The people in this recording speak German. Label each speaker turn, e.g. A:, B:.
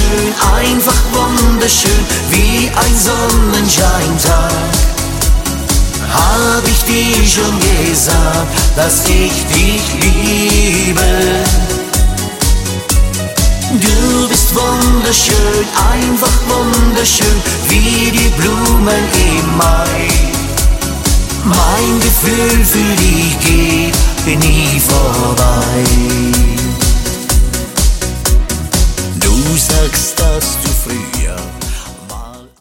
A: wunderschön, einfach wunderschön, wie ein Sonnenscheintag. Hab ich dir schon gesagt, dass ich dich liebe? Du bist wunderschön, einfach wunderschön, wie die Blumen im Mai. Mein Gefühl für dich geht